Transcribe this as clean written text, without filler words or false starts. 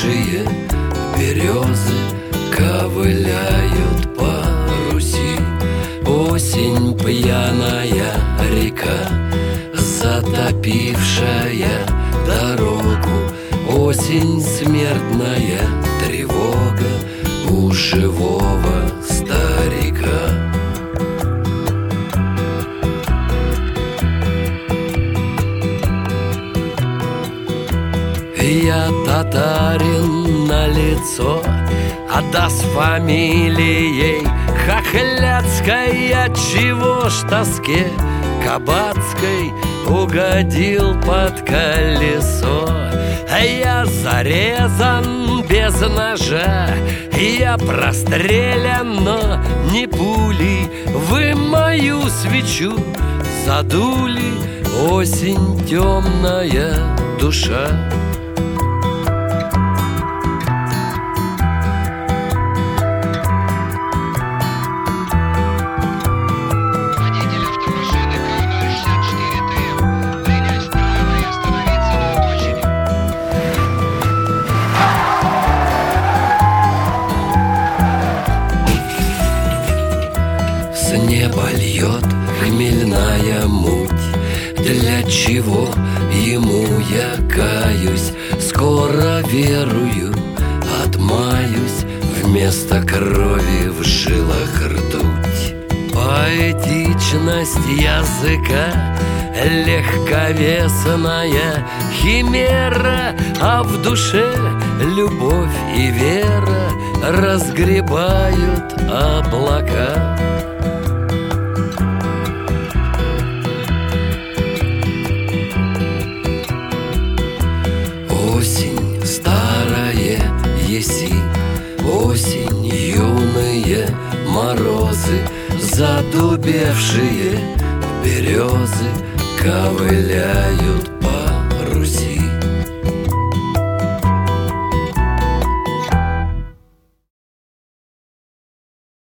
задубевшие березы ковыляют по Руси. Осень пьяная река, затопившая дорогу. Осень смертная тревога у живого старика. Я татарин на лицо, а да с фамилией хохляцкой. Отчего ж тоске кабацкой угодил под колесо? Я зарезан без ножа, я прострелян, но не пулей. Вы мою свечу задули, осень темная душа. С неба льет хмельная муть. Для чего ему я каюсь? Скоро верую, отмаюсь. Вместо крови в жилах ртуть. Поэтичность языка, легковесная химера, а в душе любовь и вера разгребают облака. Осень старая еси, осень юные морозы, задубевшие березы ковыляют по Руси.